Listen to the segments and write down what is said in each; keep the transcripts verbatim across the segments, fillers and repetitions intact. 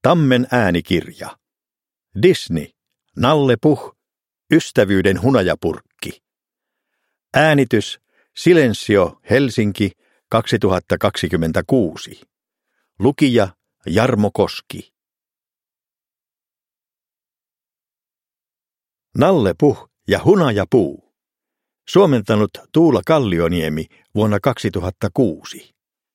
Tammen äänikirja. Disney. Nalle Puh. Ystävyyden hunajapurkki. Äänitys. Silensio. Helsinki. kaksituhattakaksikymmentäkuusi. Lukija. Jarmo Koski. Nalle Puh ja hunajapuu. Suomentanut Tuula Kallioniemi vuonna kaksituhattakuusi.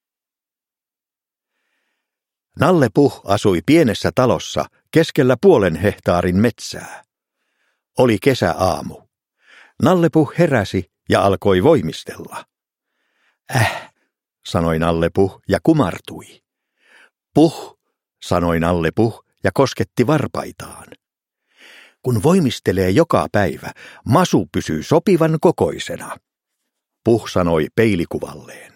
Nalle Puh asui pienessä talossa keskellä puolen hehtaarin metsää. Oli kesäaamu. Nalle Puh heräsi ja alkoi voimistella. Äh, sanoi Nalle Puh ja kumartui. Puh, sanoi Nalle Puh ja kosketti varpaitaan. Kun voimistelee joka päivä, masu pysyy sopivan kokoisena. Puh sanoi peilikuvalleen.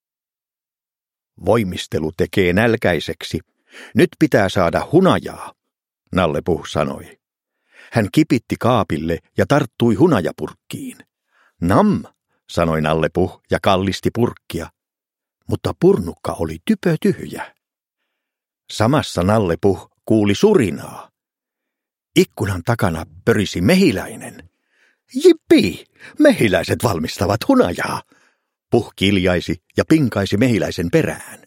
Voimistelu tekee nälkäiseksi. Nyt pitää saada hunajaa, Nalle Puh sanoi. Hän kipitti kaapille ja tarttui hunajapurkkiin. Nam, sanoi Nalle Puh ja kallisti purkkia, mutta purnukka oli typötyhjä. Samassa Nalle Puh kuuli surinaa. Ikkunan takana pörisi mehiläinen. Jippi, mehiläiset valmistavat hunajaa. Puh kiljaisi ja pinkaisi mehiläisen perään.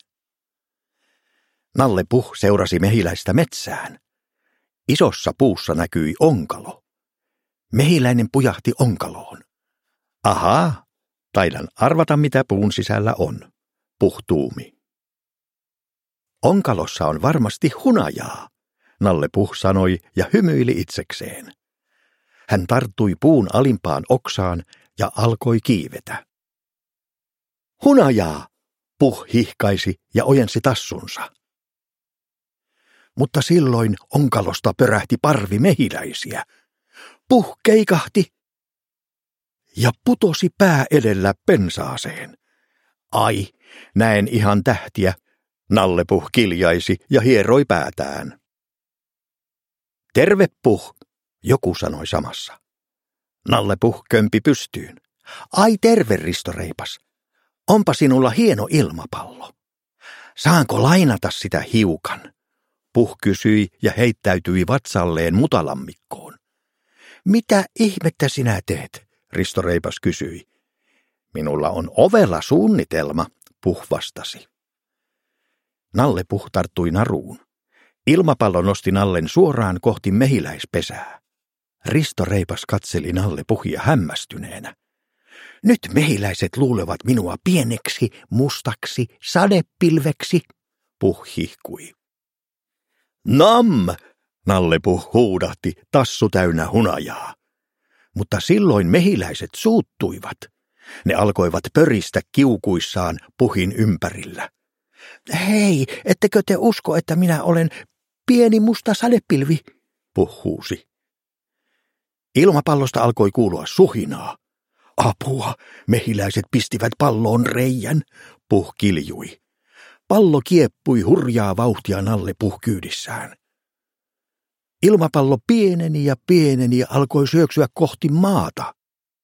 Nalle Puh seurasi mehiläistä metsään. Isossa puussa näkyi onkalo. Mehiläinen pujahti onkaloon. Ahaa, taidan arvata mitä puun sisällä on, Puh tuumi. Onkalossa on varmasti hunajaa, Nalle Puh sanoi ja hymyili itsekseen. Hän tarttui puun alimpaan oksaan ja alkoi kiivetä. Hunajaa, Puh hihkaisi ja ojensi tassunsa. Mutta silloin onkalosta pörähti parvi mehiläisiä. Puh keikahti ja putosi pää edellä pensaaseen. Ai, näen ihan tähtiä, Nalle Puh kiljaisi ja hieroi päätään. Terve Puh, joku sanoi samassa. Nalle Puh kömpi pystyyn. Ai terve, Risto Reipas. Onpa sinulla hieno ilmapallo. Saanko lainata sitä hiukan? Puh kysyi ja heittäytyi vatsalleen mutalammikkoon. Mitä ihmettä sinä teet? Risto Reipas kysyi. Minulla on ovella suunnitelma, Puh vastasi. Nalle Puh tarttui naruun. Ilmapallo nosti Nallen suoraan kohti mehiläispesää. Risto Reipas katseli Nalle Puhia hämmästyneenä. Nyt mehiläiset luulevat minua pieneksi, mustaksi, sadepilveksi, Puh hihkui. Nam, Nalle Puh huudahti, tassu täynnä hunajaa. Mutta silloin mehiläiset suuttuivat. Ne alkoivat pöristä kiukuissaan Puhin ympärillä. Hei, ettekö te usko, että minä olen pieni musta sadepilvi, Puh huusi. Ilmapallosta alkoi kuulua suhinaa. Apua, mehiläiset pistivät palloon reijän, Puh kiljui. Pallo kieppui hurjaa vauhtia Nalle Puh kyydissään. Ilmapallo pieneni ja pieneni ja alkoi syöksyä kohti maata.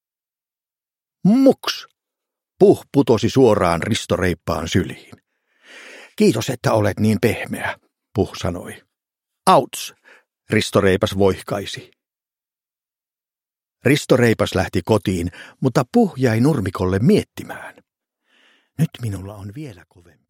Muks! Puh putosi suoraan Risto Reippaan syliin. Kiitos, että olet niin pehmeä, Puh sanoi. Auts! Risto Reipas voihkaisi. Risto Reipas lähti kotiin, mutta Puh jäi nurmikolle miettimään. Nyt minulla on vielä kovempi.